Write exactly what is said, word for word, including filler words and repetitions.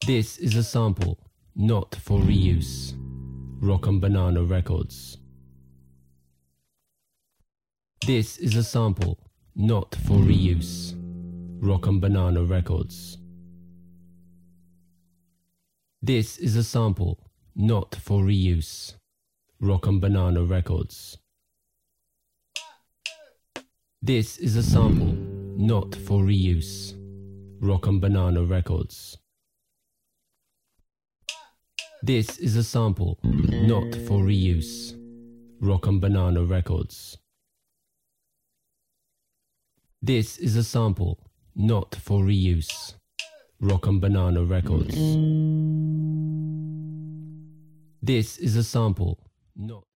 This is a sample, not for reuse. Rock and Banana Records. This is a sample, not for reuse. Rock and Banana Records. This is a sample, not for reuse. Rock and Banana Records. This is a sample, not for reuse. Rock and Banana Records. This is a sample, not for reuse. Rock and Banana Records. This is a sample, not for reuse. Rock and Banana Records. This is a sample, not